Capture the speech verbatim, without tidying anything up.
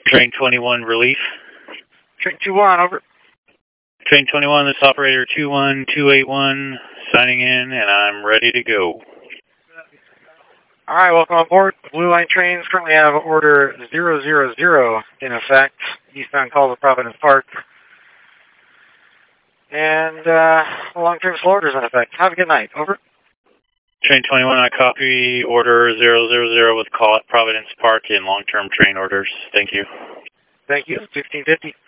Train twenty-one, relief. Train two one, over. Train twenty-one, this operator two one two eight one, signing in, and I'm ready to go. All right, welcome on board. Blue Line trains currently have order zero zero zero in effect, eastbound call to Providence Park. And uh, long-term slow orders in effect. Have a good night, over. Train twenty-one, I copy order zero zero zero with call at Providence Park in long-term train orders. Thank you. Thank you, sixteen fifty.